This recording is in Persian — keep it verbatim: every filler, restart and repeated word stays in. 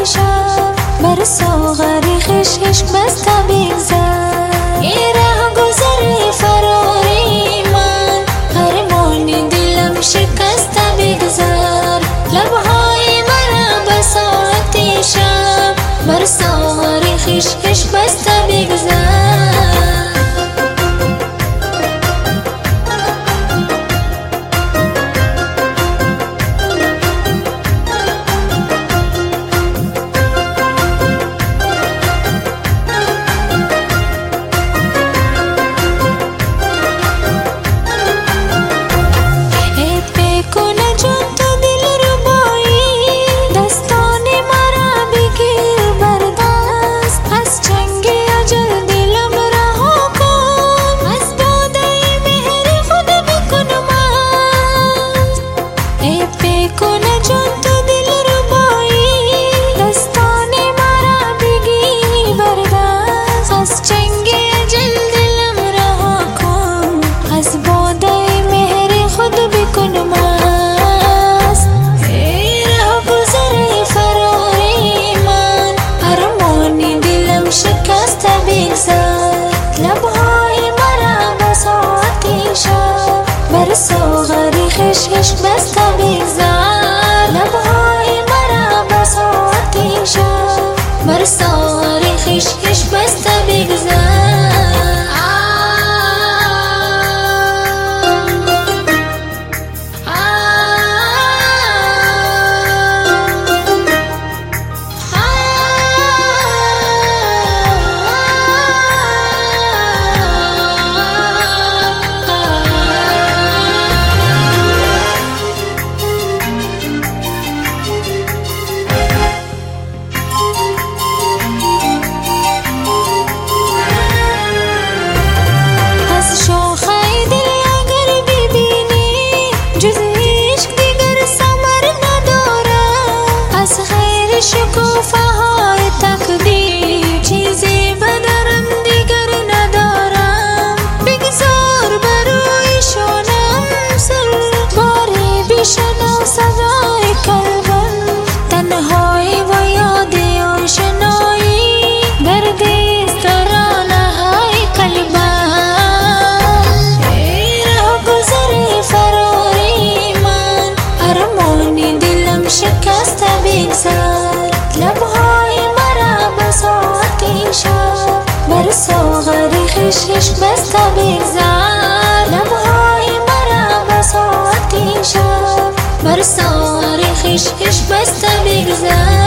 شب بر ساغری خش عشق بسته بگذر. ای رهگذر فراری من هرمان دلم شکسته بگذر. لبهای مرا به ساعت شب بر ساغری خش عشق بسته بگذر. بر ساغری خش عشق بسته بگذر. لبهای مرا به ساعت شب بر ساغری خش عشق بسته بگذر. شکوفه های تقدیر چیزی بدرم دیگر ندارم. بگذار بروی شانم سر باری بشنو صدای قلبم. تنهایی و یاد آشنایی گردید ترانه های قلبم. ای رهگذر فراری من ارمان دلم شکسته بگذر. لبهای مرا به ساعت شب بر ساغری خش عشق بسته بگذر. لبهای مرا به ساعت شب بر ساغری خش عشق بسته بگذر.